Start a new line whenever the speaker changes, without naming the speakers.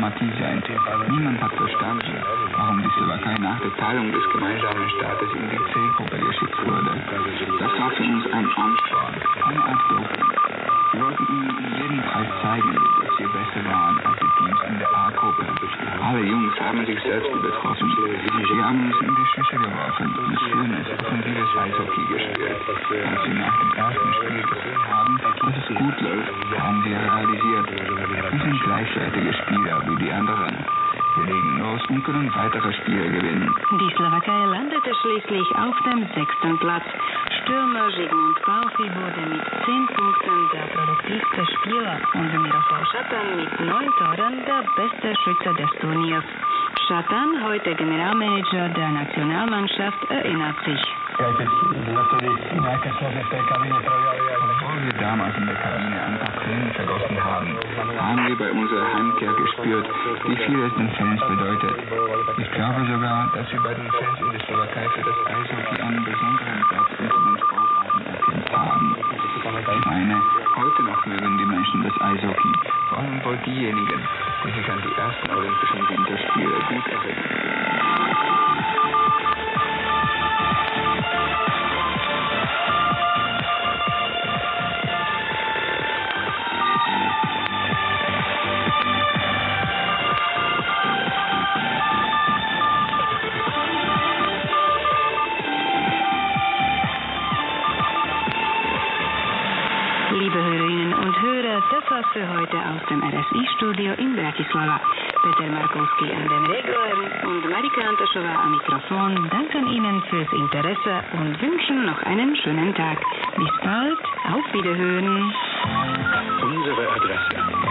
Diplomatie sein. Niemand hat verstanden, warum die Slowakei nach der Teilung des gemeinsamen Staates in die C-Gruppe geschickt wurde. Das war für uns ein Ansporn, eine Art Doping. Wir wollten ihnen in jedem Preis zeigen, dass wir besser waren als die Teams in der A-Gruppe. Alle Jungs haben sich selbst übertroffen. Wir haben uns in die Schüsse geworfen und schönes, offensives Eishockey gespielt. Als wir nach dem ersten Spiel gesehen haben, dass es gut läuft, haben wir realisiert, wir sind gleichwertige Spieler wie die anderen. Wir legen los und können weitere Spiele gewinnen.
Die Slowakei landete schließlich auf dem 6. Platz. Stürmer Zsigmond Pálffy wurde mit 10 Punkten der produktivste Spieler und Miroslav Šatan mit 9 Toren der beste Schütze des Turniers. Šatan, heute Generalmanager der Nationalmannschaft, erinnert sich.
Obwohl wir damals in der Kabine ein paar Tränen vergossen haben, haben wir bei unserer Heimkehr gespürt, wie viel es den Fans bedeutet. Ich glaube sogar, dass wir bei den Fans in der Slowakei für das Eishockey einen besonderen Platz unter den Sportarten erkämpft haben. Ich meine, heute noch mögen die Menschen das Eishockey, vor allem wohl diejenigen, die sich an die ersten Olympischen Winterspiele gut erinnern.
Liebe Hörerinnen und Hörer, das war's für heute aus dem RSI-Studio in Bratislava. Peter Markowski an den Reglern und Marika Antošová am Mikrofon danken Ihnen fürs Interesse und wünschen noch einen schönen Tag. Bis bald, auf Wiederhören.
Unsere Adresse